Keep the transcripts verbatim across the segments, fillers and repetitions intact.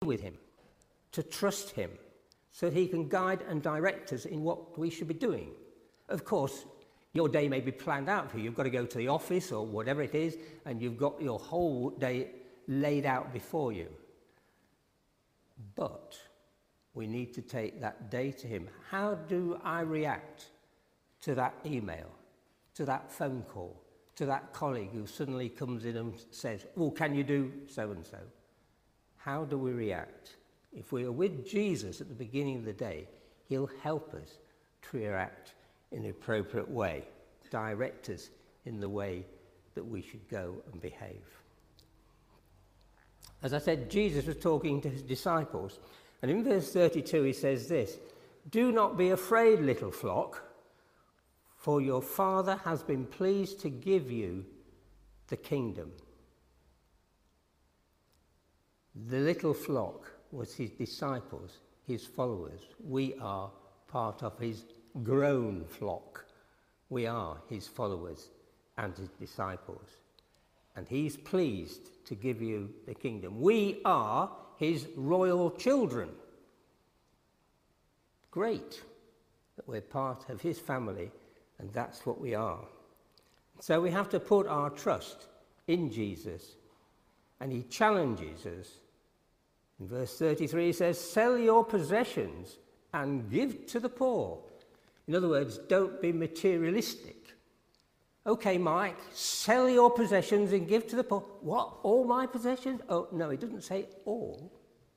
with him, to trust him, so that he can guide and direct us in what we should be doing. Of course, your day may be planned out for you. You've got to go to the office or whatever it is, and you've got your whole day laid out before you. But we need to take that day to him. How do I react to that email, to that phone call, to that colleague who suddenly comes in and says, oh, can you do so-and-so? How do we react? If we are with Jesus at the beginning of the day, he'll help us to react in the appropriate way, direct us in the way that we should go and behave. As I said, Jesus was talking to his disciples, and in verse thirty-two he says this, do not be afraid, little flock, for your Father has been pleased to give you the kingdom. The little flock was his disciples, his followers. We are part of his grown flock. We are his followers and his disciples. And he's pleased to give you the kingdom. We are his royal children. Great that we're part of his family, and that's what we are. So we have to put our trust in Jesus, and he challenges us. In verse thirty-three he says, sell your possessions and give to the poor. In other words, don't be materialistic. Okay, Mike, sell your possessions and give to the poor. What? All my possessions? Oh, no, it doesn't say all.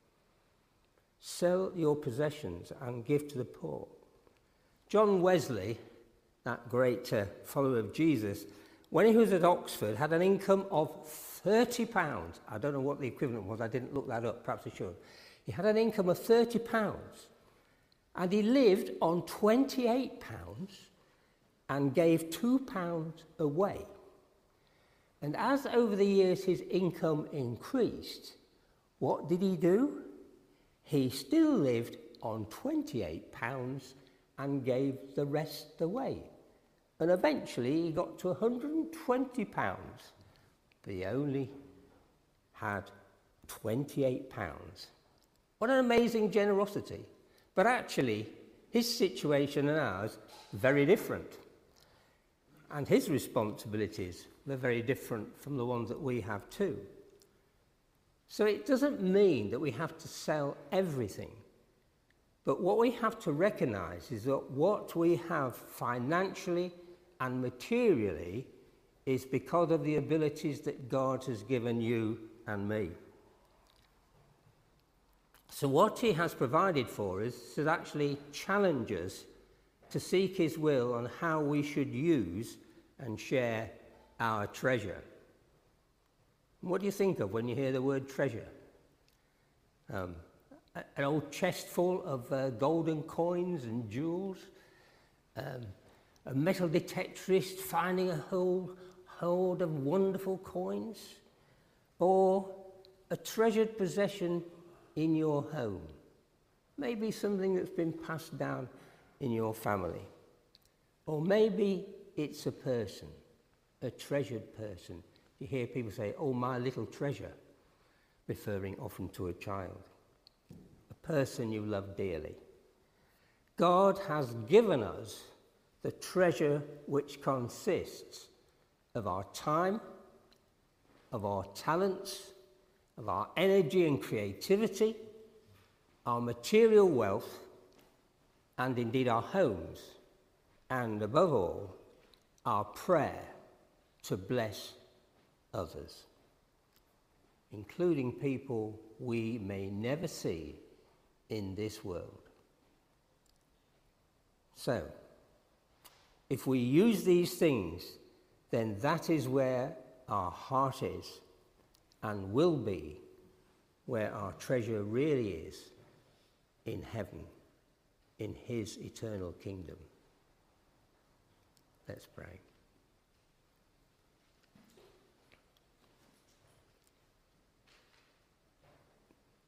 Sell your possessions and give to the poor. John Wesley, that great uh, follower of Jesus, when he was at Oxford, had an income of thirty pounds. I don't know what the equivalent was. I didn't look that up. Perhaps I should. He had an income of thirty pounds. And he lived on twenty-eight pounds and gave two pounds away. And as over the years his income increased, what did he do? He still lived on twenty-eight pounds and gave the rest away. And eventually he got to one hundred twenty pounds, but he only had twenty-eight pounds. What an amazing generosity. But actually, his situation and ours are very different. And his responsibilities were very different from the ones that we have too. So it doesn't mean that we have to sell everything. But what we have to recognize is that what we have financially and materially is because of the abilities that God has given you and me. So what he has provided for us should actually challenge us to seek his will on how we should use and share our treasure. What do you think of when you hear the word treasure? Um, an old chest full of uh, golden coins and jewels, um, a metal detectorist finding a whole hoard of wonderful coins, or a treasured possession in your home, maybe something that's been passed down in your family, or maybe it's a person, a treasured person. You hear people say, oh, my little treasure, referring often to a child, a person you love dearly. God has given us the treasure which consists of our time, of our talents, of our energy and creativity, our material wealth, and indeed our homes, and above all, our prayer to bless others, including people we may never see in this world. So, if we use these things, then that is where our heart is and will be, where our treasure really is, in heaven, in his eternal kingdom. Let's pray.